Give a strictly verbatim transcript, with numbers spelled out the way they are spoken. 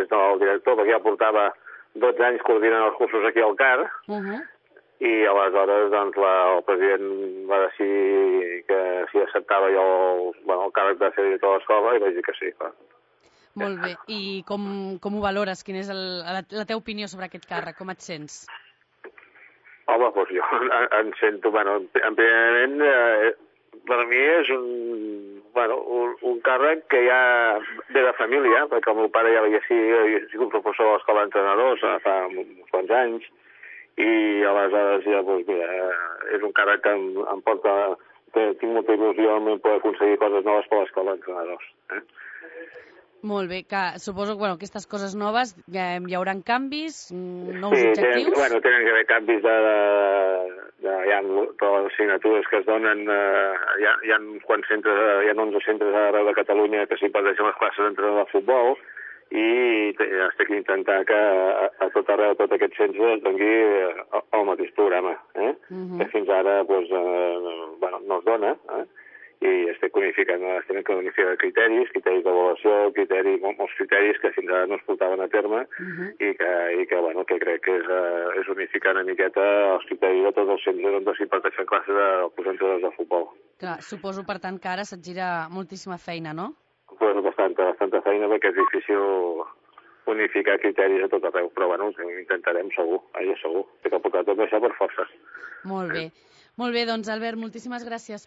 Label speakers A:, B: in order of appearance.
A: és el director, perquè ja portava dotze anys coordinant els cursos aquí al C A R,
B: Uh -huh.
A: i aleshores doncs, la, el president va decidir que si acceptava jo el, bueno, el càrrec de ser director de l'escola, i vaig dir que sí. Clar.
B: Molt bé. I com, com ho valores? Quina és el, la, la teva opinió sobre aquest càrrec? Com et sents?
A: Home, doncs jo em sento, bueno, en primerament, eh, per mi és un, bueno, un, un càrrec que ja ve de família, perquè el meu pare ja havia sigut, sigut professor a l'escola d'entrenadors fa uns quants anys, i aleshores ja, doncs mira, és un càrrec que em, em porta, que tinc molta il·lusió en poder aconseguir coses noves per l'escola d'entrenadors. Eh?
B: Molt bé, que suposo que bueno, aquestes coses noves ja hi haurà canvis, nous
A: sí,
B: objectius?
A: Sí, bueno, tenen que haver canvis de... de, de hi ha totes les signatures que es donen, eh, hi, ha, hi ha uns quants centres, hi ha onze centres arreu de Catalunya que s'imparteixen les classes d'entrenador de futbol, i es té que intentar que a, a tot arreu, a tot aquest centre es doni el mateix programa, eh? Uh -huh. que fins ara pues, eh, bueno, no es dona, eh? i es té que unificar, es tenen que unificar criteris, criteris d'avaluació, criteris, molts criteris que fins ara no es portaven a terme, uh -huh. i que, i que, bueno, que crec que és, uh, és unificar una miqueta els criteris de tots els centres on s'imparteixen classes de entrenadors de futbol.
B: Clar, suposo, per tant, que ara se't gira moltíssima feina, no?
A: Pues bastanta, bastanta feina, perquè és difícil unificar criteris a tot arreu, però bueno, ho intentarem segur, allò segur. Té que portar tot això per força.
B: Molt bé. Molt bé, doncs Albert, moltíssimes gràcies.